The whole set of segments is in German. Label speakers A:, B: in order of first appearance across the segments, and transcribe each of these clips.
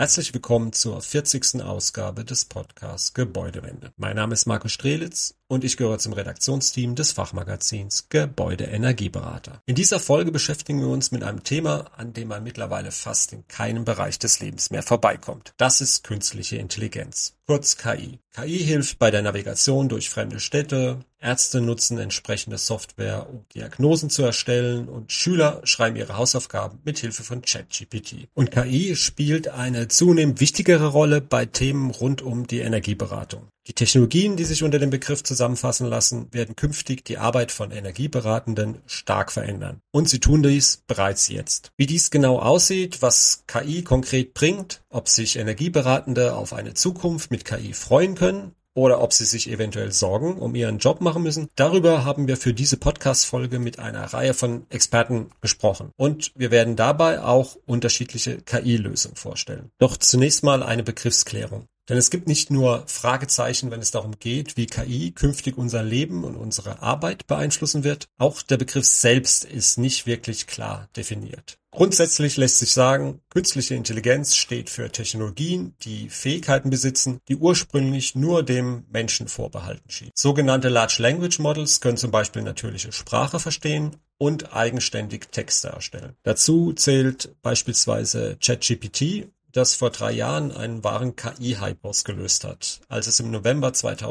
A: Herzlich willkommen zur 40. Ausgabe des Podcasts Gebäudewende. Mein Name ist Markus Strelitz und ich gehöre zum Redaktionsteam des Fachmagazins Gebäude-Energieberater. In dieser Folge beschäftigen wir uns mit einem Thema, an dem man mittlerweile fast in keinem Bereich des Lebens mehr vorbeikommt. Das ist künstliche Intelligenz, kurz KI. KI hilft bei der Navigation durch fremde Städte, Ärzte nutzen entsprechende Software, um Diagnosen zu erstellen und Schüler schreiben ihre Hausaufgaben mit Hilfe von ChatGPT. Und KI spielt eine zunehmend wichtigere Rolle bei Themen rund um die Energieberatung. Die Technologien, die sich unter dem Begriff zusammenfassen lassen, werden künftig die Arbeit von Energieberatenden stark verändern. Und sie tun dies bereits jetzt. Wie dies genau aussieht, was KI konkret bringt, ob sich Energieberatende auf eine Zukunft mit KI freuen können oder ob sie sich eventuell Sorgen um ihren Job machen müssen, darüber haben wir für diese Podcast-Folge mit einer Reihe von Experten gesprochen. Und wir werden dabei auch unterschiedliche KI-Lösungen vorstellen. Doch zunächst mal eine Begriffsklärung. Denn es gibt nicht nur Fragezeichen, wenn es darum geht, wie KI künftig unser Leben und unsere Arbeit beeinflussen wird. Auch der Begriff selbst ist nicht wirklich klar definiert. Grundsätzlich lässt sich sagen, künstliche Intelligenz steht für Technologien, die Fähigkeiten besitzen, die ursprünglich nur dem Menschen vorbehalten schienen. Sogenannte Large Language Models können zum Beispiel natürliche Sprache verstehen und eigenständig Texte erstellen. Dazu zählt beispielsweise ChatGPT, das vor 3 Jahren einen wahren KI-Hype ausgelöst hat, als es im November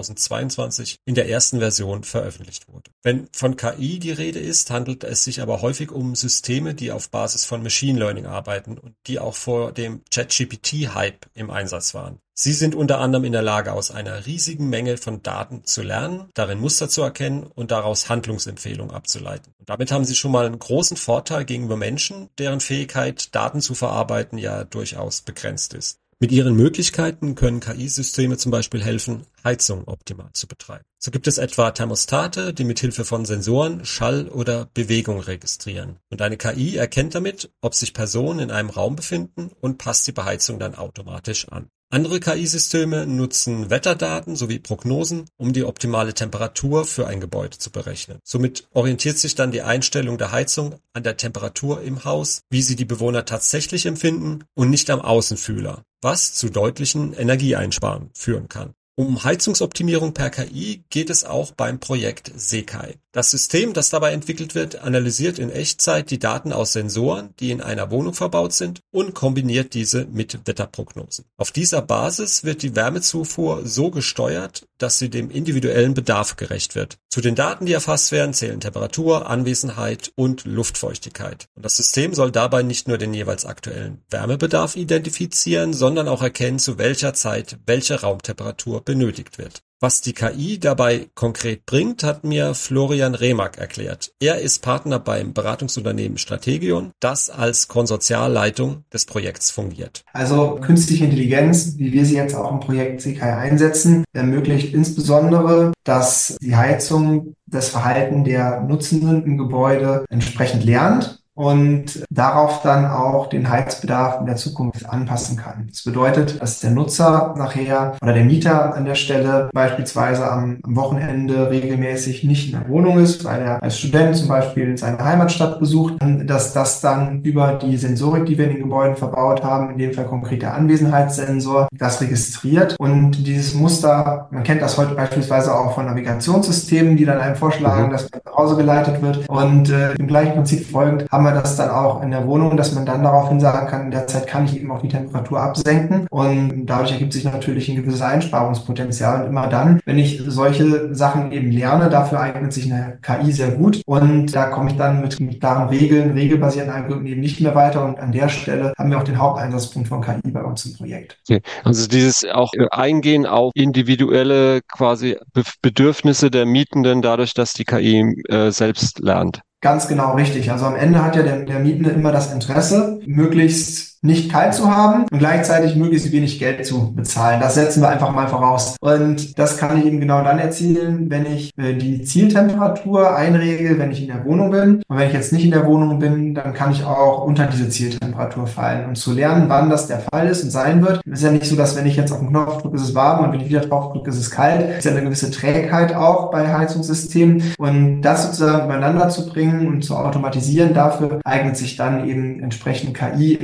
A: 2022 in der ersten Version veröffentlicht wurde. Wenn von KI die Rede ist, handelt es sich aber häufig um Systeme, die auf Basis von Machine Learning arbeiten und die auch vor dem ChatGPT-Hype im Einsatz waren. Sie sind unter anderem in der Lage, aus einer riesigen Menge von Daten zu lernen, darin Muster zu erkennen und daraus Handlungsempfehlungen abzuleiten. Und damit haben sie schon mal einen großen Vorteil gegenüber Menschen, deren Fähigkeit, Daten zu verarbeiten, ja durchaus begrenzt ist. Mit ihren Möglichkeiten können KI-Systeme zum Beispiel helfen, Heizung optimal zu betreiben. So gibt es etwa Thermostate, die mit Hilfe von Sensoren Schall oder Bewegung registrieren. Und eine KI erkennt damit, ob sich Personen in einem Raum befinden und passt die Beheizung dann automatisch an. Andere KI-Systeme nutzen Wetterdaten sowie Prognosen, um die optimale Temperatur für ein Gebäude zu berechnen. Somit orientiert sich dann die Einstellung der Heizung an der Temperatur im Haus, wie sie die Bewohner tatsächlich empfinden und nicht am Außenfühler, was zu deutlichen Energieeinsparen führen kann. Um Heizungsoptimierung per KI geht es auch beim Projekt Sekai. Das System, das dabei entwickelt wird, analysiert in Echtzeit die Daten aus Sensoren, die in einer Wohnung verbaut sind, und kombiniert diese mit Wetterprognosen. Auf dieser Basis wird die Wärmezufuhr so gesteuert, dass sie dem individuellen Bedarf gerecht wird. Zu den Daten, die erfasst werden, zählen Temperatur, Anwesenheit und Luftfeuchtigkeit. Und das System soll dabei nicht nur den jeweils aktuellen Wärmebedarf identifizieren, sondern auch erkennen, zu welcher Zeit welche Raumtemperatur benötigt wird. Was die KI dabei konkret bringt, hat mir Florian Remak erklärt. Er ist Partner beim Beratungsunternehmen Strategion, das als Konsortialleitung des Projekts fungiert.
B: Also künstliche Intelligenz, wie wir sie jetzt auch im Projekt Sekai einsetzen, ermöglicht insbesondere, dass die Heizung das Verhalten der Nutzenden im Gebäude entsprechend lernt und darauf dann auch den Heizbedarf in der Zukunft anpassen kann. Das bedeutet, dass der Nutzer nachher oder der Mieter an der Stelle beispielsweise am Wochenende regelmäßig nicht in der Wohnung ist, weil er als Student zum Beispiel seine Heimatstadt besucht, dass das dann über die Sensorik, die wir in den Gebäuden verbaut haben, in dem Fall konkret der Anwesenheitssensor, das registriert und dieses Muster, man kennt das heute beispielsweise auch von Navigationssystemen, die dann einem vorschlagen, dass man nach Hause geleitet wird und im gleichen Prinzip folgend haben wir das dann auch in der Wohnung, dass man dann daraufhin sagen kann, in der Zeit kann ich eben auch die Temperatur absenken und dadurch ergibt sich natürlich ein gewisses Einsparungspotenzial und immer dann, wenn ich solche Sachen eben lerne, dafür eignet sich eine KI sehr gut und da komme ich dann mit klaren Regeln, regelbasierten Algorithmen eben nicht mehr weiter und an der Stelle haben wir auch den Haupteinsatzpunkt von KI bei uns im Projekt.
C: Okay. Also dieses auch Eingehen auf individuelle quasi Bedürfnisse der Mietenden dadurch, dass die KI selbst lernt.
B: Ganz genau richtig. Also am Ende hat ja der Mietende immer das Interesse, möglichst nicht kalt zu haben und gleichzeitig möglichst wenig Geld zu bezahlen. Das setzen wir einfach mal voraus. Und das kann ich eben genau dann erzielen, wenn ich die Zieltemperatur einregel, wenn ich in der Wohnung bin. Und wenn ich jetzt nicht in der Wohnung bin, dann kann ich auch unter diese Zieltemperatur fallen. Und zu lernen, wann das der Fall ist und sein wird, ist ja nicht so, dass wenn ich jetzt auf den Knopf drücke, ist es warm und wenn ich wieder drauf drücke, ist es kalt. Ist ja eine gewisse Trägheit auch bei Heizungssystemen. Und das sozusagen übereinander zu bringen und zu automatisieren, dafür eignet sich dann eben entsprechend KI in Kombination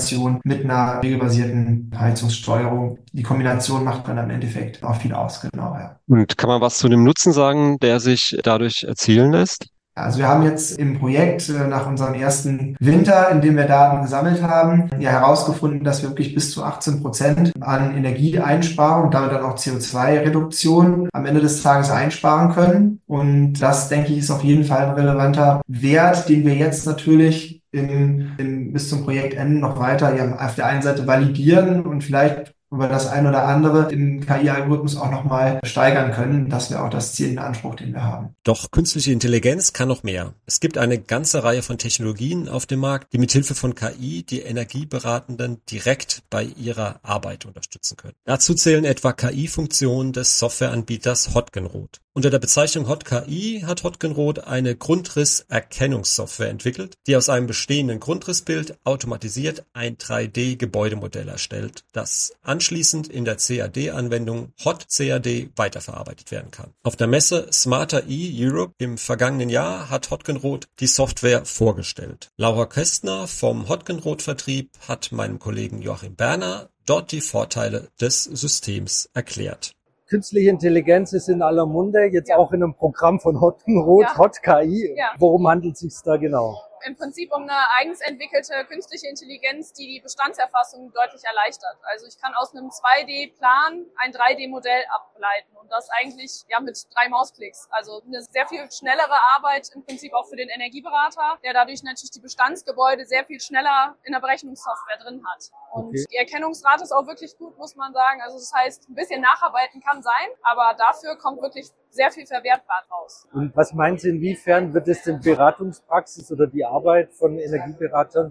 B: Kombination mit einer regelbasierten Heizungssteuerung. Die Kombination macht dann im Endeffekt auch viel aus, genau, ja.
C: Und kann man was zu dem Nutzen sagen, der sich dadurch erzielen lässt?
B: Also wir haben jetzt im Projekt nach unserem ersten Winter, in dem wir Daten gesammelt haben, ja herausgefunden, dass wir wirklich bis zu 18% an Energieeinsparung, damit dann auch CO2-Reduktion am Ende des Tages einsparen können. Und das, denke ich, ist auf jeden Fall ein relevanter Wert, den wir jetzt natürlich bis zum Projektende noch weiter auf der einen Seite validieren und vielleicht über das ein oder andere im KI-Algorithmus auch nochmal steigern können. Das wäre auch das Ziel, den Anspruch, den wir haben.
A: Doch künstliche Intelligenz kann noch mehr. Es gibt eine ganze Reihe von Technologien auf dem Markt, die mithilfe von KI die Energieberatenden direkt bei ihrer Arbeit unterstützen können. Dazu zählen etwa KI-Funktionen des Softwareanbieters Hotgenrot. Unter der Bezeichnung HotKI hat Hotgenrot eine Grundrisserkennungssoftware entwickelt, die aus einem bestehenden Grundrissbild automatisiert ein 3D-Gebäudemodell erstellt, das anschließend in der CAD-Anwendung HotCAD weiterverarbeitet werden kann. Auf der Messe Smarter Europe im vergangenen Jahr hat Hotgenrot die Software vorgestellt. Laura Köstner vom Hotgenrot-Vertrieb hat meinem Kollegen Joachim Berner dort die Vorteile des Systems erklärt.
D: Künstliche Intelligenz ist in aller Munde, jetzt auch in einem Programm von Hotgenrot, HotKI. Worum handelt es sich da genau?
E: Im Prinzip um eine eigens entwickelte künstliche Intelligenz, die die Bestandserfassung deutlich erleichtert. Also ich kann aus einem 2D-Plan ein 3D-Modell ableiten und das eigentlich mit 3 Mausklicks. Also eine sehr viel schnellere Arbeit im Prinzip auch für den Energieberater, der dadurch natürlich die Bestandsgebäude sehr viel schneller in der Berechnungssoftware drin hat. Und die Erkennungsrate ist auch wirklich gut, muss man sagen. Also das heißt, ein bisschen nacharbeiten kann sein, aber dafür kommt wirklich sehr viel verwertbar raus.
D: Und was meinen Sie, inwiefern wird es denn Beratungspraxis oder die Arbeit von Energieberatern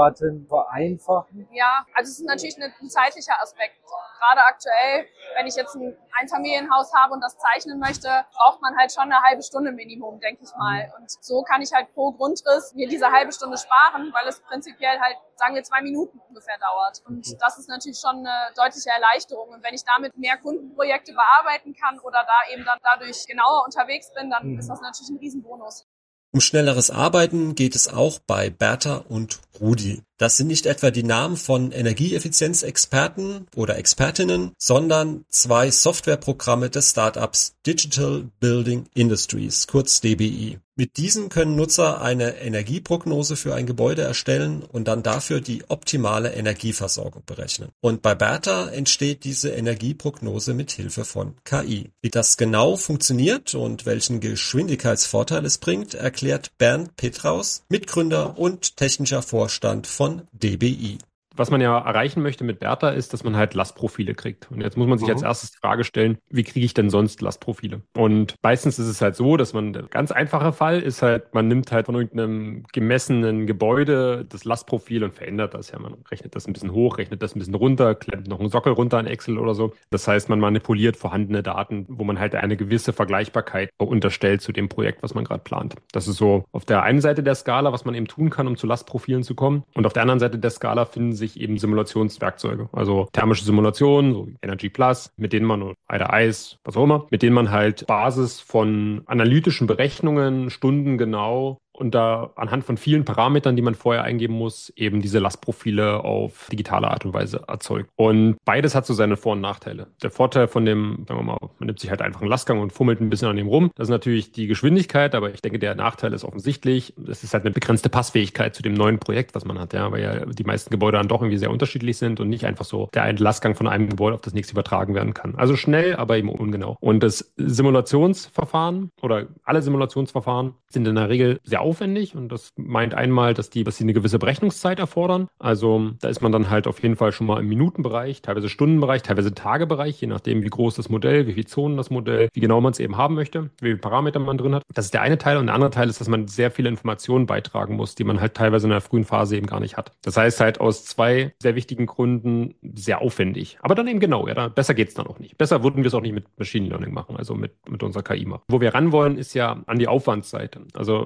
D: vereinfachen?
E: Ja, also es ist natürlich ein zeitlicher Aspekt. Gerade aktuell, wenn ich jetzt ein Einfamilienhaus habe und das zeichnen möchte, braucht man halt schon eine halbe Stunde Minimum, denke ich mal. Und so kann ich halt pro Grundriss mir diese halbe Stunde sparen, weil es prinzipiell halt, sagen wir, 2 Minuten ungefähr dauert. Und das ist natürlich schon eine deutliche Erleichterung. Und wenn ich damit mehr Kundenprojekte bearbeiten kann oder da eben dann dadurch genauer unterwegs bin, dann ist das natürlich ein Riesenbonus.
A: Um schnelleres Arbeiten geht es auch bei Berta und Rudi. Das sind nicht etwa die Namen von Energieeffizienzexperten oder Expertinnen, sondern 2 Softwareprogramme des Startups Digital Building Industries, kurz DBI. Mit diesen können Nutzer eine Energieprognose für ein Gebäude erstellen und dann dafür die optimale Energieversorgung berechnen. Und bei Berta entsteht diese Energieprognose mit Hilfe von KI. Wie das genau funktioniert und welchen Geschwindigkeitsvorteil es bringt, erklärt Bernd Petraus, Mitgründer und technischer Vorstand von DBI.
F: Was man ja erreichen möchte mit Berta ist, dass man halt Lastprofile kriegt. Und jetzt muss man sich als erstes die Frage stellen, wie kriege ich denn sonst Lastprofile? Und meistens ist es halt so, dass der ganz einfache Fall ist halt, man nimmt halt von irgendeinem gemessenen Gebäude das Lastprofil und verändert das. Ja, man rechnet das ein bisschen hoch, rechnet das ein bisschen runter, klemmt noch einen Sockel runter in Excel oder so. Das heißt, man manipuliert vorhandene Daten, wo man halt eine gewisse Vergleichbarkeit unterstellt zu dem Projekt, was man gerade plant. Das ist so auf der einen Seite der Skala, was man eben tun kann, um zu Lastprofilen zu kommen. Und auf der anderen Seite der Skala finden sich eben Simulationswerkzeuge, also thermische Simulationen, so Energy Plus, mit denen man, oder ICE, was auch immer, mit denen man halt Basis von analytischen Berechnungen stundengenau und da anhand von vielen Parametern, die man vorher eingeben muss, eben diese Lastprofile auf digitale Art und Weise erzeugt. Und beides hat so seine Vor- und Nachteile. Der Vorteil von dem, sagen wir mal, man nimmt sich halt einfach einen Lastgang und fummelt ein bisschen an dem rum. Das ist natürlich die Geschwindigkeit, aber ich denke, der Nachteil ist offensichtlich. Es ist halt eine begrenzte Passfähigkeit zu dem neuen Projekt, was man hat, ja, weil ja die meisten Gebäude dann doch irgendwie sehr unterschiedlich sind und nicht einfach so der eine Lastgang von einem Gebäude auf das nächste übertragen werden kann. Also schnell, aber eben ungenau. Und das Simulationsverfahren oder alle Simulationsverfahren sind in der Regel sehr aufwendig und das meint einmal, dass sie eine gewisse Berechnungszeit erfordern. Also da ist man dann halt auf jeden Fall schon mal im Minutenbereich, teilweise Stundenbereich, teilweise Tagebereich, je nachdem, wie groß das Modell, wie viele Zonen das Modell, wie genau man es eben haben möchte, wie viele Parameter man drin hat. Das ist der eine Teil und der andere Teil ist, dass man sehr viele Informationen beitragen muss, die man halt teilweise in der frühen Phase eben gar nicht hat. Das heißt halt aus 2 sehr wichtigen Gründen sehr aufwendig. Aber dann eben genau, ja, besser geht's dann auch nicht. Besser würden wir es auch nicht mit Machine Learning machen, also mit unserer KI machen. Wo wir ran wollen, ist ja an die Aufwandsseite. Also uns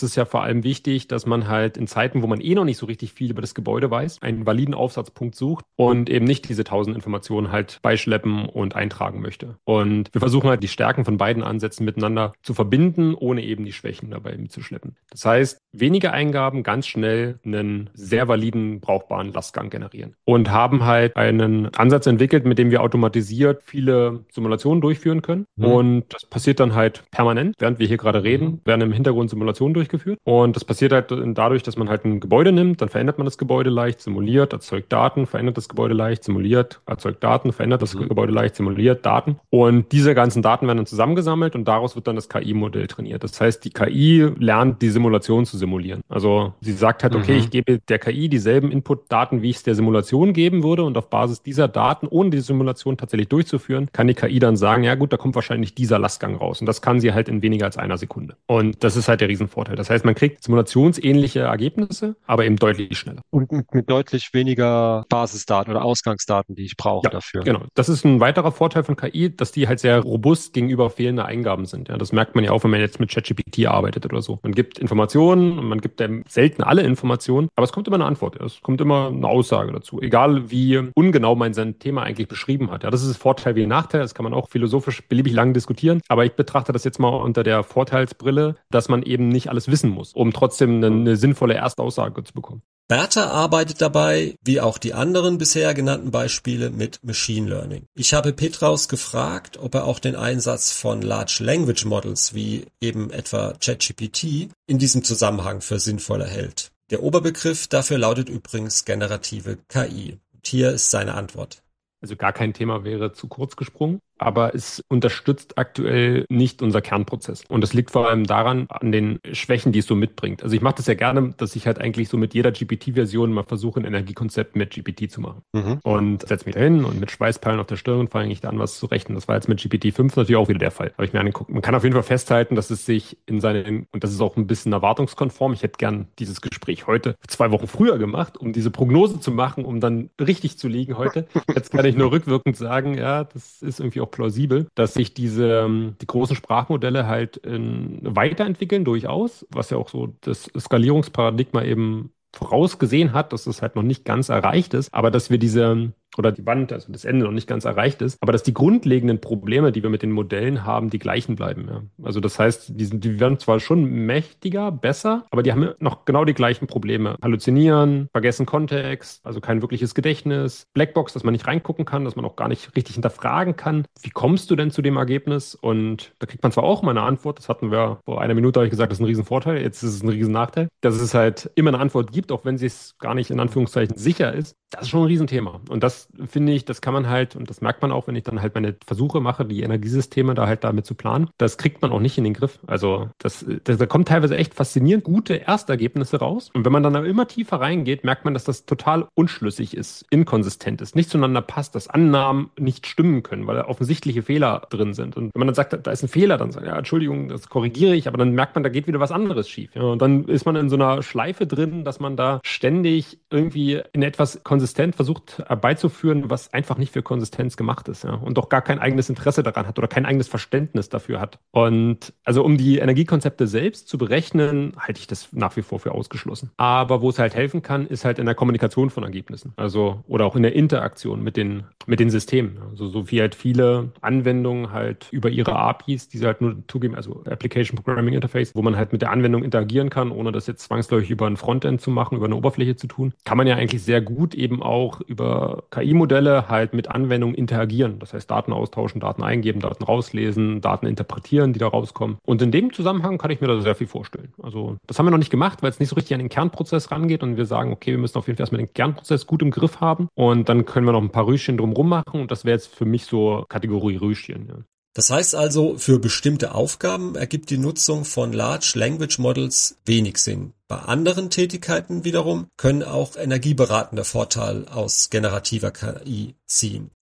F: ist ja vor allem wichtig, dass man halt in Zeiten, wo man noch nicht so richtig viel über das Gebäude weiß, einen validen Aufsatzpunkt sucht und eben nicht diese 1000 Informationen halt beischleppen und eintragen möchte. Und wir versuchen halt die Stärken von beiden Ansätzen miteinander zu verbinden, ohne eben die Schwächen dabei mitzuschleppen. Das heißt, wenige Eingaben ganz schnell einen sehr validen, brauchbaren Lastgang generieren. Und haben halt einen Ansatz entwickelt, mit dem wir automatisiert viele Simulationen durchführen können. Und das passiert dann halt permanent, während wir hier gerade reden, werden im Hintergrund Simulationen durchgeführt. Und das passiert halt dadurch, dass man halt ein Gebäude nimmt, dann verändert man das Gebäude leicht, simuliert, erzeugt Daten, verändert das Gebäude leicht, simuliert, erzeugt Daten, verändert das Gebäude leicht, simuliert, Daten. Und diese ganzen Daten werden dann zusammengesammelt und daraus wird dann das KI-Modell trainiert. Das heißt, die KI lernt, die Simulation zu simulieren. Also sie sagt halt, okay, ich gebe der KI dieselben Input-Daten, wie ich es der Simulation geben würde und auf Basis dieser Daten, ohne die Simulation tatsächlich durchzuführen, kann die KI dann sagen, ja gut, da kommt wahrscheinlich dieser Lastgang raus. Und das kann sie halt in weniger als einer Sekunde. Und das ist halt der Riesenvorteil. Das heißt, man kriegt simulationsähnliche Ergebnisse, aber eben deutlich schneller.
C: Und mit deutlich weniger Basisdaten oder Ausgangsdaten, die ich brauche dafür.
F: Genau. Das ist ein weiterer Vorteil von KI, dass die halt sehr robust gegenüber fehlender Eingaben sind. Ja, das merkt man ja auch, wenn man jetzt mit ChatGPT arbeitet oder so. Man gibt Informationen und man gibt dem selten alle Informationen, aber es kommt immer eine Antwort. Es kommt immer eine Aussage dazu. Egal wie ungenau man sein Thema eigentlich beschrieben hat. Ja, das ist Vorteil wie Nachteil. Das kann man auch philosophisch beliebig lang diskutieren. Aber ich betrachte das jetzt mal unter der Vorteilsbrille, dass man eben nicht alles wissen muss, um trotzdem eine sinnvolle Erstaussage zu bekommen.
A: Berta arbeitet dabei, wie auch die anderen bisher genannten Beispiele, mit Machine Learning. Ich habe Petraus gefragt, ob er auch den Einsatz von Large Language Models wie eben etwa ChatGPT in diesem Zusammenhang für sinnvoll hält. Der Oberbegriff dafür lautet übrigens generative KI. Und hier ist seine Antwort.
F: Also gar kein Thema wäre zu kurz gesprungen. Aber es unterstützt aktuell nicht unser Kernprozess. Und das liegt vor allem daran, an den Schwächen, die es so mitbringt. Also ich mache das ja gerne, dass ich halt eigentlich so mit jeder GPT-Version mal versuche, ein Energiekonzept mit GPT zu machen. Und setze mich da hin und mit Schweißperlen auf der Stirn fange ich da an, was zu rechnen. Das war jetzt mit GPT-5 natürlich auch wieder der Fall. Habe ich mir angeguckt. Man kann auf jeden Fall festhalten, dass es sich in seinen, und das ist auch ein bisschen erwartungskonform, ich hätte gern dieses Gespräch heute 2 Wochen früher gemacht, um diese Prognose zu machen, um dann richtig zu liegen heute. Jetzt kann ich nur rückwirkend sagen, ja, das ist irgendwie auch plausibel, dass sich die großen Sprachmodelle halt weiterentwickeln durchaus, was ja auch so das Skalierungsparadigma eben vorausgesehen hat, dass es halt noch nicht ganz erreicht ist, aber dass wir oder die Wand, also das Ende noch nicht ganz erreicht ist, aber dass die grundlegenden Probleme, die wir mit den Modellen haben, die gleichen bleiben. Ja. Also das heißt, die werden zwar schon mächtiger, besser, aber die haben noch genau die gleichen Probleme. Halluzinieren, vergessen Kontext, also kein wirkliches Gedächtnis, Blackbox, dass man nicht reingucken kann, dass man auch gar nicht richtig hinterfragen kann. Wie kommst du denn zu dem Ergebnis? Und da kriegt man zwar auch mal eine Antwort, das hatten wir vor einer Minute, habe ich gesagt, das ist ein Riesenvorteil, jetzt ist es ein Riesennachteil, dass es halt immer eine Antwort gibt, auch wenn sie es gar nicht in Anführungszeichen sicher ist. Das ist schon ein Riesenthema. Und das finde ich, das kann man halt, und das merkt man auch, wenn ich dann halt meine Versuche mache, die Energiesysteme da halt damit zu planen, das kriegt man auch nicht in den Griff. Also da kommt teilweise echt faszinierend gute Erstergebnisse raus. Und wenn man dann aber immer tiefer reingeht, merkt man, dass das total unschlüssig ist, inkonsistent ist, nicht zueinander passt, dass Annahmen nicht stimmen können, weil da offensichtliche Fehler drin sind. Und wenn man dann sagt, da ist ein Fehler, dann sagt, ja, Entschuldigung, das korrigiere ich, aber dann merkt man, da geht wieder was anderes schief. Ja, und dann ist man in so einer Schleife drin, dass man da ständig irgendwie in etwas konsistent versucht herbeizuführen, was einfach nicht für Konsistenz gemacht ist, ja, und doch gar kein eigenes Interesse daran hat oder kein eigenes Verständnis dafür hat. Und also um die Energiekonzepte selbst zu berechnen, halte ich das nach wie vor für ausgeschlossen. Aber wo es halt helfen kann, ist halt in der Kommunikation von Ergebnissen. Also oder auch in der Interaktion mit den Systemen. Also so wie halt viele Anwendungen halt über ihre APIs, die sie halt nur zugeben, also Application Programming Interface, wo man halt mit der Anwendung interagieren kann, ohne das jetzt zwangsläufig über ein Frontend zu machen, über eine Oberfläche zu tun, kann man ja eigentlich sehr gut eben auch über KI-Modelle halt mit Anwendungen interagieren. Das heißt, Daten austauschen, Daten eingeben, Daten rauslesen, Daten interpretieren, die da rauskommen. Und in dem Zusammenhang kann ich mir da sehr viel vorstellen. Also das haben wir noch nicht gemacht, weil es nicht so richtig an den Kernprozess rangeht und wir sagen, okay, wir müssen auf jeden Fall erstmal den Kernprozess gut im Griff haben und dann können wir noch ein paar Rüschchen drumherum machen und das wäre jetzt für mich so Kategorie Rüschchen. Ja.
A: Das heißt also, für bestimmte Aufgaben ergibt die Nutzung von Large Language Models wenig Sinn. Bei anderen Tätigkeiten wiederum können auch Energieberatende Vorteil aus generativer KI ziehen.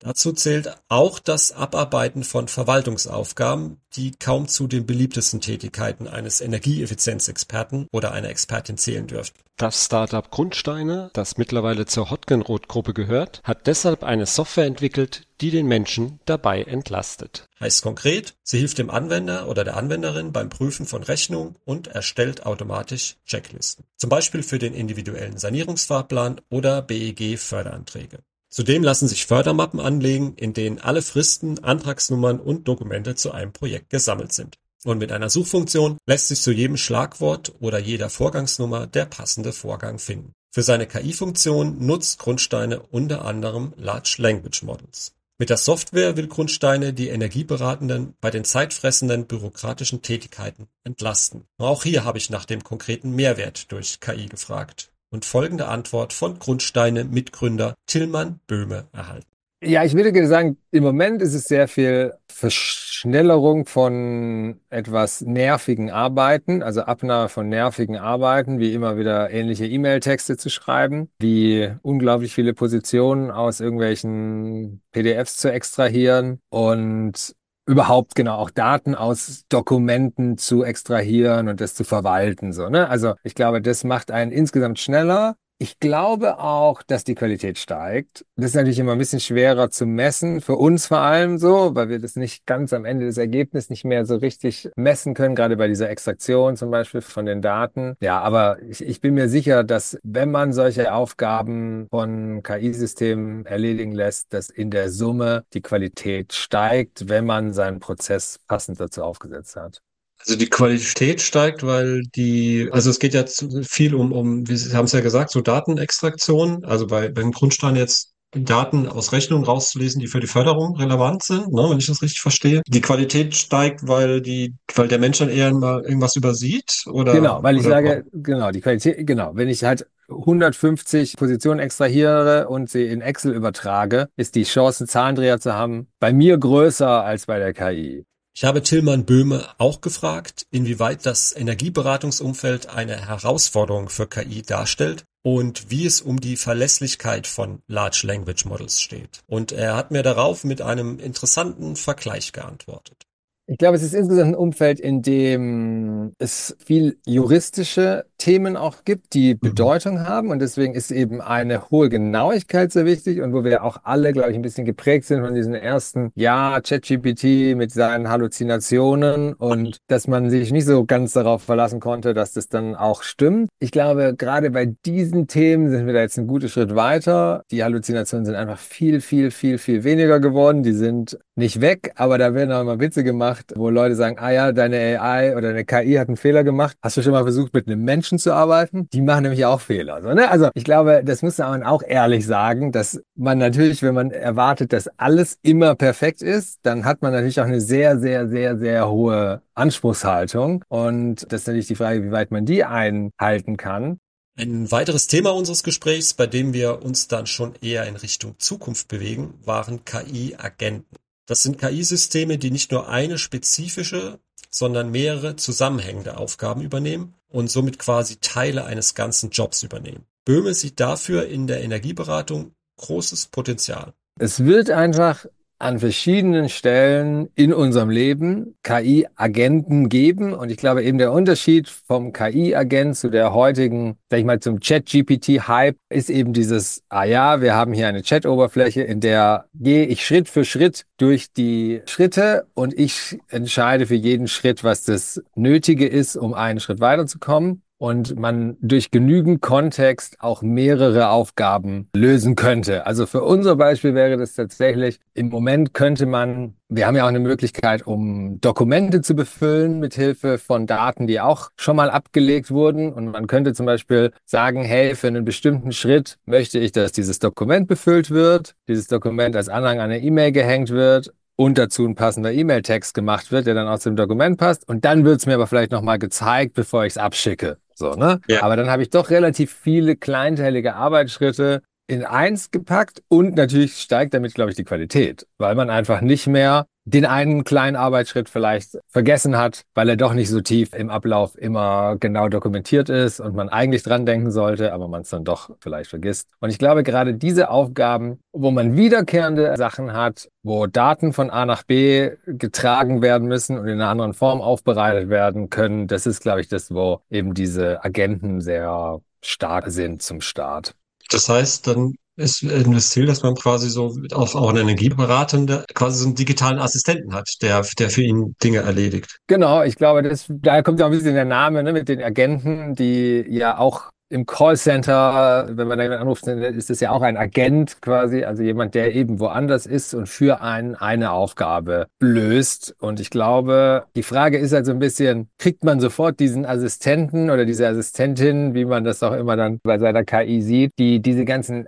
A: Dazu zählt auch das Abarbeiten von Verwaltungsaufgaben, die kaum zu den beliebtesten Tätigkeiten eines Energieeffizienzexperten oder einer Expertin zählen dürften.
C: Das Startup Grundsteine, das mittlerweile zur Hotgenrot-Gruppe gehört, hat deshalb eine Software entwickelt, die den Menschen dabei entlastet.
A: Heißt konkret, sie hilft dem Anwender oder der Anwenderin beim Prüfen von Rechnungen und erstellt automatisch Checklisten. Zum Beispiel für den individuellen Sanierungsfahrplan oder BEG-Förderanträge. Zudem lassen sich Fördermappen anlegen, in denen alle Fristen, Antragsnummern und Dokumente zu einem Projekt gesammelt sind. Und mit einer Suchfunktion lässt sich zu jedem Schlagwort oder jeder Vorgangsnummer der passende Vorgang finden. Für seine KI-Funktion nutzt Grundsteine unter anderem Large Language Models. Mit der Software will Grundsteine die Energieberatenden bei den zeitfressenden bürokratischen Tätigkeiten entlasten. Auch hier habe ich nach dem konkreten Mehrwert durch KI gefragt und folgende Antwort von Grundsteine-Mitgründer Tilman Böhme erhalten.
G: Ja, ich würde gerne sagen, im Moment ist es sehr viel Verschnellerung von etwas nervigen Arbeiten, also Abnahme von nervigen Arbeiten, wie immer wieder ähnliche E-Mail-Texte zu schreiben, wie unglaublich viele Positionen aus irgendwelchen PDFs zu extrahieren und überhaupt genau auch Daten aus Dokumenten zu extrahieren und das zu verwalten, so, ne? Also ich glaube, das macht einen insgesamt schneller. Ich glaube auch, dass die Qualität steigt. Das ist natürlich immer ein bisschen schwerer zu messen, für uns vor allem so, weil wir das nicht ganz am Ende des Ergebnisses nicht mehr so richtig messen können, gerade bei dieser Extraktion zum Beispiel von den Daten. Ja, aber ich bin mir sicher, dass wenn man solche Aufgaben von KI-Systemen erledigen lässt, dass in der Summe die Qualität steigt, wenn man seinen Prozess passend dazu aufgesetzt hat.
A: Also die Qualität steigt, also es geht ja viel wie Sie haben es ja gesagt, so Datenextraktion, also beim Grundstein jetzt Daten aus Rechnungen rauszulesen, die für die Förderung relevant sind, ne, wenn ich das richtig verstehe. Die Qualität steigt, weil der Mensch dann eher mal irgendwas übersieht, oder?
G: Genau, weil ich
A: oder
G: sage, genau, die Qualität, genau, wenn ich halt 150 Positionen extrahiere und sie in Excel übertrage, ist die Chance, Zahlendreher zu haben, bei mir größer als bei der KI.
A: Ich habe Tilman Böhme auch gefragt, inwieweit das Energieberatungsumfeld eine Herausforderung für KI darstellt und wie es um die Verlässlichkeit von Large Language Models steht. Und er hat mir darauf mit einem interessanten Vergleich geantwortet.
G: Ich glaube, es ist insgesamt ein Umfeld, in dem es viel juristische Themen auch gibt, die Bedeutung haben. Und deswegen ist eben eine hohe Genauigkeit sehr wichtig und wo wir auch alle, glaube ich, ein bisschen geprägt sind von diesen ersten, ja, ChatGPT mit seinen Halluzinationen und dass man sich nicht so ganz darauf verlassen konnte, dass das dann auch stimmt. Ich glaube, gerade bei diesen Themen sind wir da jetzt einen guten Schritt weiter. Die Halluzinationen sind einfach viel, viel, viel, viel weniger geworden. Die sind nicht weg, aber da werden auch immer Witze gemacht, wo Leute sagen, ah ja, deine AI oder deine KI hat einen Fehler gemacht. Hast du schon mal versucht, mit einem Menschen zu arbeiten? Die machen nämlich auch Fehler. So, ne? Also ich glaube, das muss man auch ehrlich sagen, dass man natürlich, wenn man erwartet, dass alles immer perfekt ist, dann hat man natürlich auch eine sehr, sehr, sehr, sehr hohe Anspruchshaltung. Und das ist natürlich die Frage, wie weit man die einhalten kann.
A: Ein weiteres Thema unseres Gesprächs, bei dem wir uns dann schon eher in Richtung Zukunft bewegen, waren KI-Agenten. Das sind KI-Systeme, die nicht nur eine spezifische, sondern mehrere zusammenhängende Aufgaben übernehmen und somit quasi Teile eines ganzen Jobs übernehmen. Böhme sieht dafür in der Energieberatung großes Potenzial.
G: Es wird einfach an verschiedenen Stellen in unserem Leben KI-Agenten geben. Und ich glaube eben der Unterschied vom KI-Agent zu der heutigen, sag ich mal, zum Chat-GPT-Hype ist eben dieses, ah ja, wir haben hier eine Chat-Oberfläche, in der gehe ich Schritt für Schritt durch die Schritte und ich entscheide für jeden Schritt, was das Nötige ist, um einen Schritt weiterzukommen. Und man durch genügend Kontext auch mehrere Aufgaben lösen könnte. Also für unser Beispiel wäre das tatsächlich, im Moment wir haben ja auch eine Möglichkeit, um Dokumente zu befüllen mit Hilfe von Daten, die auch schon mal abgelegt wurden. Und man könnte zum Beispiel sagen, hey, für einen bestimmten Schritt möchte ich, dass dieses Dokument befüllt wird, dieses Dokument als Anhang an eine E-Mail gehängt wird und dazu ein passender E-Mail-Text gemacht wird, der dann auch zum Dokument passt. Und dann wird es mir aber vielleicht nochmal gezeigt, bevor ich es abschicke. So, ne?
A: Ja.
G: Aber dann habe ich doch relativ viele kleinteilige Arbeitsschritte, in eins gepackt und natürlich steigt damit, glaube ich, die Qualität, weil man einfach nicht mehr den einen kleinen Arbeitsschritt vielleicht vergessen hat, weil er doch nicht so tief im Ablauf immer genau dokumentiert ist und man eigentlich dran denken sollte, aber man es dann doch vielleicht vergisst. Und ich glaube, gerade diese Aufgaben, wo man wiederkehrende Sachen hat, wo Daten von A nach B getragen werden müssen und in einer anderen Form aufbereitet werden können, das ist, glaube ich, das, wo eben diese Agenten sehr stark sind zum Start.
A: Das heißt, dann ist das Ziel, dass man quasi so auch einen Energieberatende, quasi so einen digitalen Assistenten hat, der für ihn Dinge erledigt.
G: Genau, ich glaube, daher kommt ja auch ein bisschen der Name, ne, mit den Agenten, die ja auch im Callcenter, wenn man da jemanden anruft, dann ist es ja auch ein Agent quasi, also jemand, der eben woanders ist und für einen eine Aufgabe löst. Und ich glaube, die Frage ist halt so ein bisschen, kriegt man sofort diesen Assistenten oder diese Assistentin, wie man das auch immer dann bei seiner KI sieht, die diese ganzen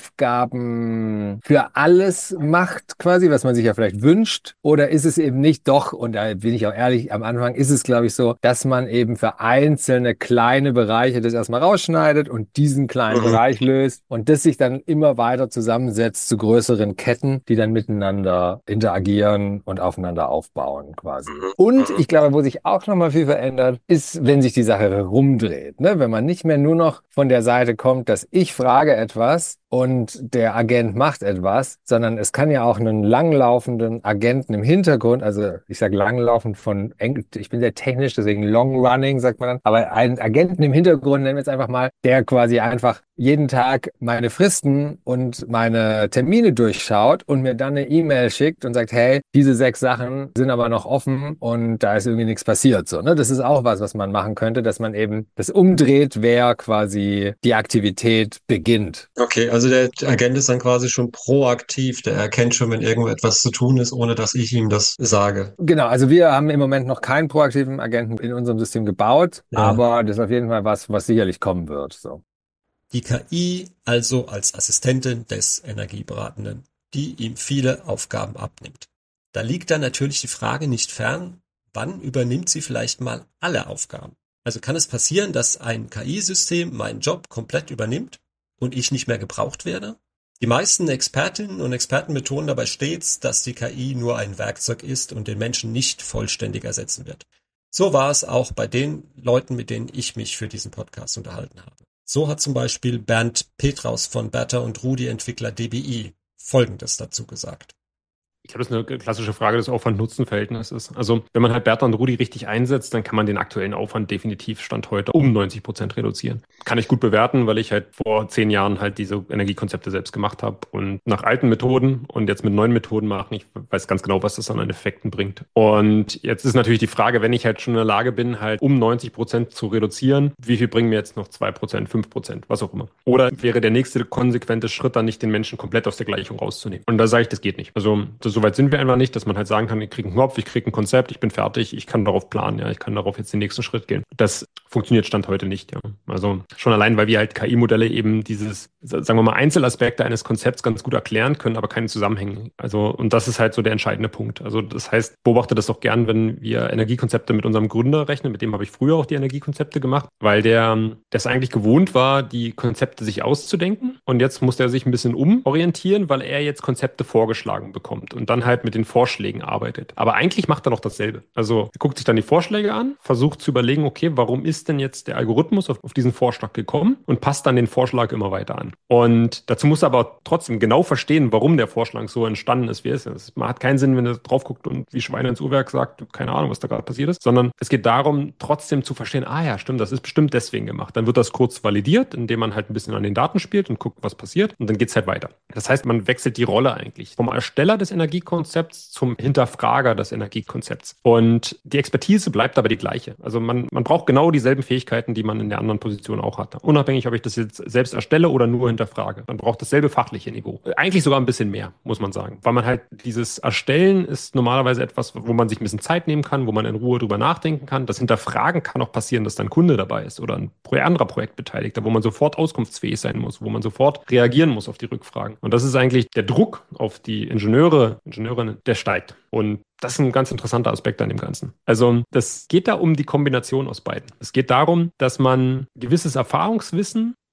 G: Aufgaben für alles macht, quasi, was man sich ja vielleicht wünscht? Oder ist es eben nicht doch, und da bin ich auch ehrlich, am Anfang ist es, glaube ich, so, dass man eben für einzelne kleine Bereiche das erstmal rausschneidet und diesen kleinen Bereich löst und das sich dann immer weiter zusammensetzt zu größeren Ketten, die dann miteinander interagieren und aufeinander aufbauen, quasi. Und ich glaube, wo sich auch nochmal viel verändert, ist, wenn sich die Sache rumdreht, ne? Wenn man nicht mehr nur noch von der Seite kommt, dass ich frage etwas und der Agent macht etwas, sondern es kann ja auch einen langlaufenden Agenten im Hintergrund, also ich sage langlaufend ich bin sehr technisch, deswegen long running sagt man dann, aber einen Agenten im Hintergrund, nennen wir jetzt einfach mal, der quasi einfach jeden Tag meine Fristen und meine Termine durchschaut und mir dann eine E-Mail schickt und sagt, hey, diese 6 Sachen sind aber noch offen und da ist irgendwie nichts passiert. So, ne? Das ist auch was man machen könnte, dass man eben das umdreht, wer quasi die Aktivität beginnt.
A: Okay, also der Agent ist dann quasi schon proaktiv, der erkennt schon, wenn irgendwo etwas zu tun ist, ohne dass ich ihm das sage.
G: Genau, also wir haben im Moment noch keinen proaktiven Agenten in unserem System gebaut,
A: Ja.
G: aber das ist auf jeden Fall was sicherlich kommen wird. So.
A: Die KI also als Assistentin des Energieberatenden, die ihm viele Aufgaben abnimmt. Da liegt dann natürlich die Frage nicht fern, wann übernimmt sie vielleicht mal alle Aufgaben? Also kann es passieren, dass ein KI-System meinen Job komplett übernimmt und ich nicht mehr gebraucht werde? Die meisten Expertinnen und Experten betonen dabei stets, dass die KI nur ein Werkzeug ist und den Menschen nicht vollständig ersetzen wird. So war es auch bei den Leuten, mit denen ich mich für diesen Podcast unterhalten habe. So hat zum Beispiel Bernd Petraus von Berta und Rudi Entwickler DBI Folgendes dazu gesagt.
F: Ich glaube, das ist eine klassische Frage des Aufwand-Nutzen-Verhältnisses. Also wenn man halt Berta und Rudi richtig einsetzt, dann kann man den aktuellen Aufwand definitiv Stand heute um 90% reduzieren. Kann ich gut bewerten, weil ich halt vor 10 Jahren halt diese Energiekonzepte selbst gemacht habe und nach alten Methoden und jetzt mit neuen Methoden machen. Ich weiß ganz genau, was das an Effekten bringt. Und jetzt ist natürlich die Frage, wenn ich halt schon in der Lage bin, halt um 90% zu reduzieren, wie viel bringen mir jetzt noch 2%, 5%, was auch immer. Oder wäre der nächste konsequente Schritt dann nicht, den Menschen komplett aus der Gleichung rauszunehmen? Und da sage ich, das geht nicht. Also soweit sind wir einfach nicht, dass man halt sagen kann, ich kriege einen Knopf, ich kriege ein Konzept, ich bin fertig, ich kann darauf planen, ja, ich kann darauf jetzt den nächsten Schritt gehen. Das funktioniert Stand heute nicht, ja. Also schon allein, weil wir halt KI-Modelle eben dieses, sagen wir mal, Einzelaspekte eines Konzepts ganz gut erklären können, aber keine Zusammenhänge. Also, und das ist halt so der entscheidende Punkt. Also das heißt, beobachte das auch gern, wenn wir Energiekonzepte mit unserem Gründer rechnen, mit dem habe ich früher auch die Energiekonzepte gemacht, weil der es eigentlich gewohnt war, die Konzepte sich auszudenken und jetzt muss er sich ein bisschen umorientieren, weil er jetzt Konzepte vorgeschlagen bekommt und dann halt mit den Vorschlägen arbeitet. Aber eigentlich macht er doch dasselbe. Also er guckt sich dann die Vorschläge an, versucht zu überlegen, okay, warum ist denn jetzt der Algorithmus auf diesen Vorschlag gekommen und passt dann den Vorschlag immer weiter an. Und dazu muss er aber trotzdem genau verstehen, warum der Vorschlag so entstanden ist, wie er ist. Man hat keinen Sinn, wenn er drauf guckt und wie Schweine ins Uhrwerk sagt, keine Ahnung, was da gerade passiert ist, sondern es geht darum, trotzdem zu verstehen, ja, stimmt, das ist bestimmt deswegen gemacht. Dann wird das kurz validiert, indem man halt ein bisschen an den Daten spielt und guckt, was passiert und dann geht es halt weiter. Das heißt, man wechselt die Rolle eigentlich vom Ersteller des Energiekonzepts zum Hinterfrager des Energiekonzepts. Und die Expertise bleibt aber die gleiche. Also man braucht genau dieselben Fähigkeiten, die man in der anderen Position auch hatte. Unabhängig, ob ich das jetzt selbst erstelle oder nur hinterfrage. Man braucht dasselbe fachliche Niveau. Eigentlich sogar ein bisschen mehr, muss man sagen. Weil man halt dieses Erstellen ist normalerweise etwas, wo man sich ein bisschen Zeit nehmen kann, wo man in Ruhe drüber nachdenken kann. Das Hinterfragen kann auch passieren, dass dann ein Kunde dabei ist oder ein anderer Projektbeteiligter, wo man sofort auskunftsfähig sein muss, wo man sofort reagieren muss auf die Rückfragen. Und das ist eigentlich der Druck auf die Ingenieurinnen, der steigt. Und das ist ein ganz interessanter Aspekt an dem Ganzen. Also das geht da um die Kombination aus beiden. Es geht darum, dass man gewisses Erfahrungswissen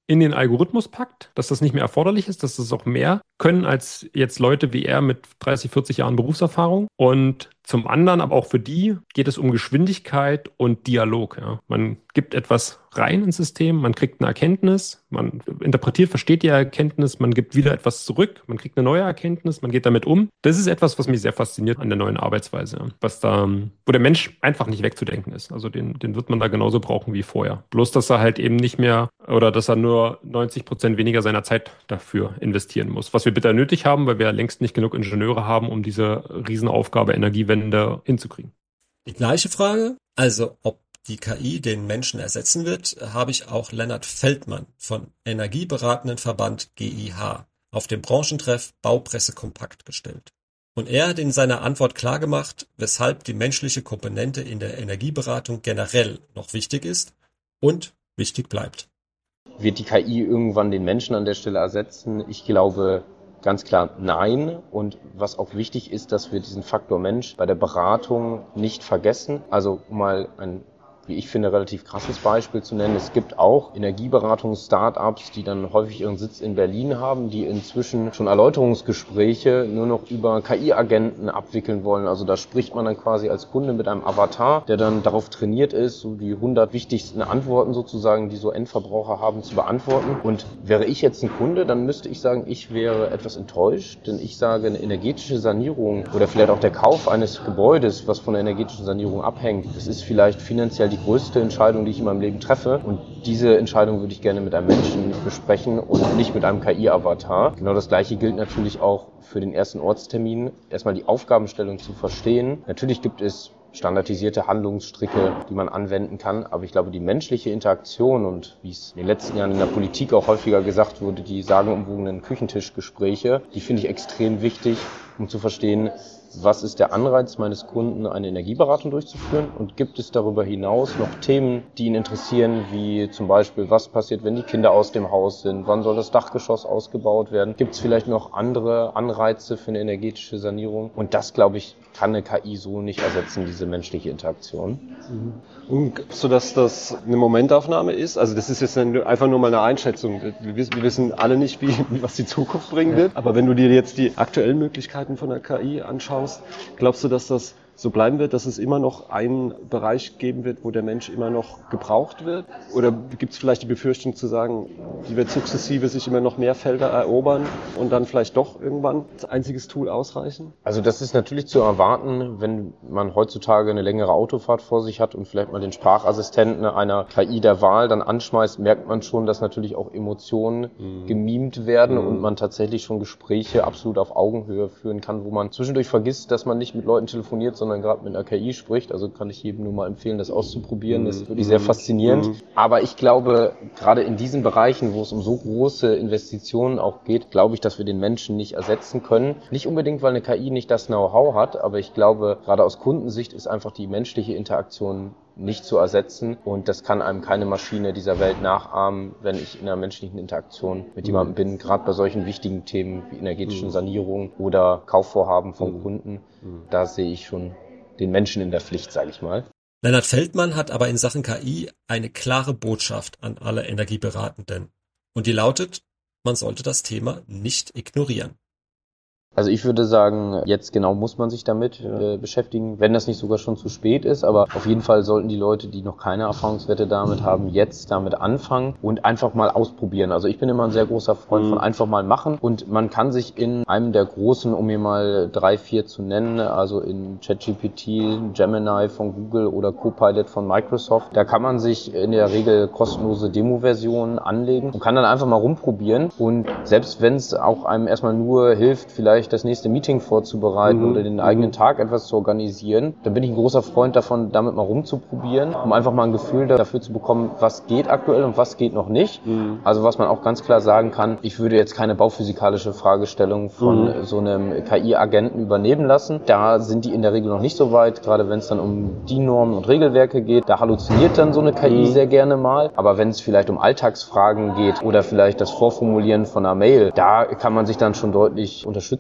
F: in den Algorithmus packt, dass das nicht mehr erforderlich ist, dass das auch mehr können als jetzt Leute wie er mit 30, 40 Jahren Berufserfahrung. Und zum anderen, aber auch für die, geht es um Geschwindigkeit und Dialog. Ja. Man gibt etwas rein ins System, man kriegt eine Erkenntnis, man interpretiert, versteht die Erkenntnis, man gibt wieder etwas zurück, man kriegt eine neue Erkenntnis, man geht damit um. Das ist etwas, was mich sehr fasziniert an der neuen Arbeitsweise, ja. Wo der Mensch einfach nicht wegzudenken ist. Also den wird man da genauso brauchen wie vorher. Bloß, dass er halt eben nicht mehr oder dass er nur 90% weniger seiner Zeit dafür investieren muss. Was wir bitter nötig haben, weil wir längst nicht genug Ingenieure haben, um diese Riesenaufgabe Energiewende hinzukriegen.
A: Die gleiche Frage, also ob die KI den Menschen ersetzen wird, habe ich auch Lennart Feldmann von Energieberatenden Verband GIH auf dem Branchentreff Baupresse Kompakt gestellt. Und er hat in seiner Antwort klargemacht, weshalb die menschliche Komponente in der Energieberatung generell noch wichtig ist und wichtig bleibt.
H: Wird die KI irgendwann den Menschen an der Stelle ersetzen? Ich glaube ganz klar nein. Und was auch wichtig ist, dass wir diesen Faktor Mensch bei der Beratung nicht vergessen. Also mal ein, wie ich finde, relativ krasses Beispiel zu nennen. Es gibt auch Energieberatungs-Startups, die dann häufig ihren Sitz in Berlin haben, die inzwischen schon Erläuterungsgespräche nur noch über KI-Agenten abwickeln wollen. Also da spricht man dann quasi als Kunde mit einem Avatar, der dann darauf trainiert ist, so die 100 wichtigsten Antworten sozusagen, die so Endverbraucher haben, zu beantworten. Und wäre ich jetzt ein Kunde, dann müsste ich sagen, ich wäre etwas enttäuscht, denn ich sage, eine energetische Sanierung oder vielleicht auch der Kauf eines Gebäudes, was von der energetischen Sanierung abhängt, das ist vielleicht finanziell die größte Entscheidung, die ich in meinem Leben treffe. Und diese Entscheidung würde ich gerne mit einem Menschen besprechen und nicht mit einem KI-Avatar. Genau das Gleiche gilt natürlich auch für den ersten Ortstermin. Erstmal die Aufgabenstellung zu verstehen. Natürlich gibt es standardisierte Handlungsstricke, die man anwenden kann. Aber ich glaube, die menschliche Interaktion und wie es in den letzten Jahren in der Politik auch häufiger gesagt wurde, die sagenumwogenen Küchentischgespräche, die finde ich extrem wichtig, um zu verstehen, was ist der Anreiz meines Kunden, eine Energieberatung durchzuführen? Und gibt es darüber hinaus noch Themen, die ihn interessieren, wie zum Beispiel, was passiert, wenn die Kinder aus dem Haus sind? Wann soll das Dachgeschoss ausgebaut werden? Gibt es vielleicht noch andere Anreize für eine energetische Sanierung? Und das, glaube ich, kann eine KI so nicht ersetzen, diese menschliche Interaktion.
C: Und glaubst du, dass das eine Momentaufnahme ist? Also das ist jetzt einfach nur mal eine Einschätzung. Wir wissen alle nicht, was die Zukunft bringen wird. Aber wenn du dir jetzt die aktuellen Möglichkeiten von der KI anschaust, glaubst du, dass das so bleiben wird, dass es immer noch einen Bereich geben wird, wo der Mensch immer noch gebraucht wird? Oder gibt es vielleicht die Befürchtung zu sagen, die wird sukzessive sich immer noch mehr Felder erobern und dann vielleicht doch irgendwann als einziges Tool ausreichen?
H: Also das ist natürlich zu erwarten, wenn man heutzutage eine längere Autofahrt vor sich hat und vielleicht mal den Sprachassistenten einer KI der Wahl dann anschmeißt, merkt man schon, dass natürlich auch Emotionen gemimt werden und man tatsächlich schon Gespräche absolut auf Augenhöhe führen kann, wo man zwischendurch vergisst, dass man nicht mit Leuten telefoniert, sondern gerade mit einer KI spricht. Also kann ich jedem nur mal empfehlen, das auszuprobieren. Das ist wirklich sehr faszinierend. Aber ich glaube, gerade in diesen Bereichen, wo es um so große Investitionen auch geht, glaube ich, dass wir den Menschen nicht ersetzen können. Nicht unbedingt, weil eine KI nicht das Know-how hat, aber ich glaube, gerade aus Kundensicht ist einfach die menschliche Interaktion nicht zu ersetzen und das kann einem keine Maschine dieser Welt nachahmen, wenn ich in einer menschlichen Interaktion mit jemandem bin, gerade bei solchen wichtigen Themen wie energetischen Sanierung oder Kaufvorhaben von Kunden. Da sehe ich schon den Menschen in der Pflicht, sage ich mal.
A: Lennart Feldmann hat aber in Sachen KI eine klare Botschaft an alle Energieberatenden. Und die lautet, man sollte das Thema nicht ignorieren.
H: Also ich würde sagen, jetzt genau muss man sich damit beschäftigen, wenn das nicht sogar schon zu spät ist. Aber auf jeden Fall sollten die Leute, die noch keine Erfahrungswerte damit haben, jetzt damit anfangen und einfach mal ausprobieren. Also ich bin immer ein sehr großer Freund von einfach mal machen. Und man kann sich in einem der großen, um mir mal 3, 4 zu nennen, also in ChatGPT, Gemini von Google oder Copilot von Microsoft, da kann man sich in der Regel kostenlose Demo-Versionen anlegen und kann dann einfach mal rumprobieren. Und selbst wenn es auch einem erstmal nur hilft, vielleicht das nächste Meeting vorzubereiten oder den eigenen Tag etwas zu organisieren, dann bin ich ein großer Freund davon, damit mal rumzuprobieren, um einfach mal ein Gefühl dafür zu bekommen, was geht aktuell und was geht noch nicht. Also was man auch ganz klar sagen kann, ich würde jetzt keine bauphysikalische Fragestellung von so einem KI-Agenten übernehmen lassen. Da sind die in der Regel noch nicht so weit, gerade wenn es dann um die Normen und Regelwerke geht. Da halluziniert dann so eine KI sehr gerne mal. Aber wenn es vielleicht um Alltagsfragen geht oder vielleicht das Vorformulieren von einer Mail, da kann man sich dann schon deutlich unterstützen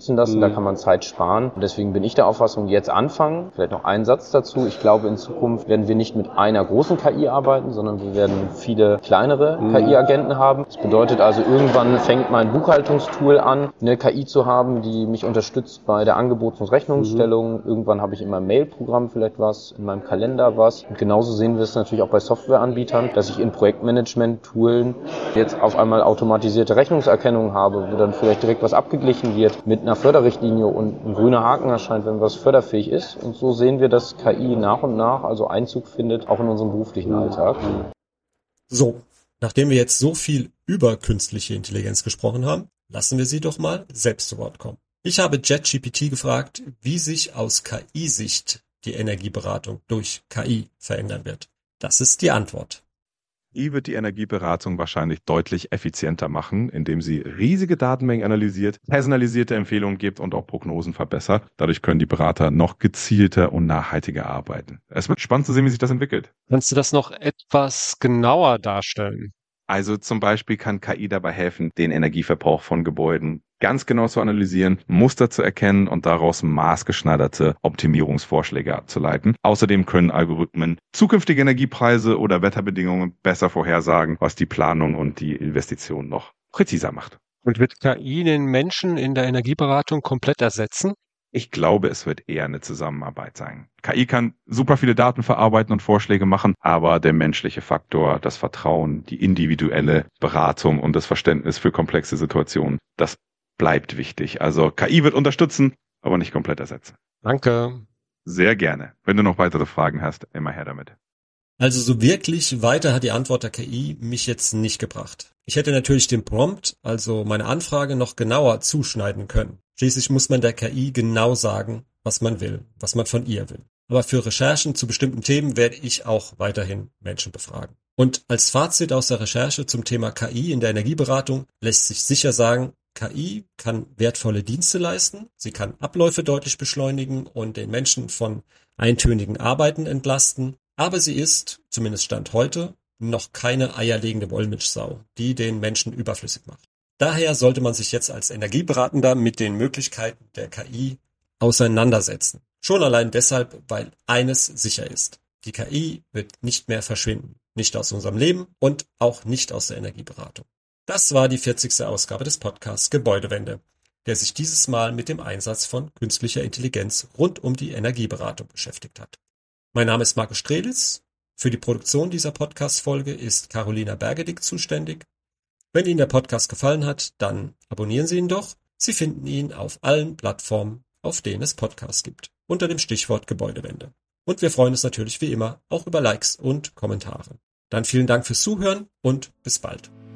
H: unterstützen lassen, da kann man Zeit sparen. Und deswegen bin ich der Auffassung, jetzt anfangen. Vielleicht noch einen Satz dazu. Ich glaube, in Zukunft werden wir nicht mit einer großen KI arbeiten, sondern wir werden viele kleinere KI-Agenten haben. Das bedeutet also, irgendwann fängt mein Buchhaltungstool an, eine KI zu haben, die mich unterstützt bei der Angebots- und Rechnungsstellung. Irgendwann habe ich in meinem Mail-Programm vielleicht was, in meinem Kalender was. Und genauso sehen wir es natürlich auch bei Softwareanbietern, dass ich in Projektmanagement-Toolen jetzt auf einmal automatisierte Rechnungserkennung habe, wo dann vielleicht direkt was abgeglichen wird mit einer Förderrichtlinie und ein grüner Haken erscheint, wenn was förderfähig ist. Und so sehen wir, dass KI nach und nach also Einzug findet, auch in unserem beruflichen Alltag.
A: So, nachdem wir jetzt so viel über künstliche Intelligenz gesprochen haben, lassen wir sie doch mal selbst zu Wort kommen. Ich habe ChatGPT gefragt, wie sich aus KI-Sicht die Energieberatung durch KI verändern wird. Das ist die Antwort.
I: KI wird die Energieberatung wahrscheinlich deutlich effizienter machen, indem sie riesige Datenmengen analysiert, personalisierte Empfehlungen gibt und auch Prognosen verbessert. Dadurch können die Berater noch gezielter und nachhaltiger arbeiten. Es wird spannend zu sehen, wie sich das entwickelt.
C: Kannst du das noch etwas genauer darstellen?
I: Also zum Beispiel kann KI dabei helfen, den Energieverbrauch von Gebäuden ganz genau zu analysieren, Muster zu erkennen und daraus maßgeschneiderte Optimierungsvorschläge abzuleiten. Außerdem können Algorithmen zukünftige Energiepreise oder Wetterbedingungen besser vorhersagen, was die Planung und die Investition noch präziser macht.
C: Und wird KI den Menschen in der Energieberatung komplett ersetzen?
I: Ich glaube, es wird eher eine Zusammenarbeit sein. KI kann super viele Daten verarbeiten und Vorschläge machen, aber der menschliche Faktor, das Vertrauen, die individuelle Beratung und das Verständnis für komplexe Situationen, das bleibt wichtig. Also KI wird unterstützen, aber nicht komplett ersetzen.
C: Danke.
I: Sehr gerne. Wenn du noch weitere Fragen hast, immer her damit.
A: Also so wirklich weiter hat die Antwort der KI mich jetzt nicht gebracht. Ich hätte natürlich den Prompt, also meine Anfrage, noch genauer zuschneiden können. Schließlich muss man der KI genau sagen, was man will, was man von ihr will. Aber für Recherchen zu bestimmten Themen werde ich auch weiterhin Menschen befragen. Und als Fazit aus der Recherche zum Thema KI in der Energieberatung lässt sich sicher sagen, KI kann wertvolle Dienste leisten, sie kann Abläufe deutlich beschleunigen und den Menschen von eintönigen Arbeiten entlasten, aber sie ist, zumindest Stand heute, noch keine eierlegende Wollmilchsau, die den Menschen überflüssig macht. Daher sollte man sich jetzt als Energieberatender mit den Möglichkeiten der KI auseinandersetzen. Schon allein deshalb, weil eines sicher ist. Die KI wird nicht mehr verschwinden. Nicht aus unserem Leben und auch nicht aus der Energieberatung. Das war die 40. Ausgabe des Podcasts Gebäudewende, der sich dieses Mal mit dem Einsatz von künstlicher Intelligenz rund um die Energieberatung beschäftigt hat. Mein Name ist Markus Strelitz. Für die Produktion dieser Podcast-Folge ist Carolina Bergedick zuständig. Wenn Ihnen der Podcast gefallen hat, dann abonnieren Sie ihn doch. Sie finden ihn auf allen Plattformen, auf denen es Podcasts gibt, unter dem Stichwort Gebäudewende. Und wir freuen uns natürlich wie immer auch über Likes und Kommentare. Dann vielen Dank fürs Zuhören und bis bald.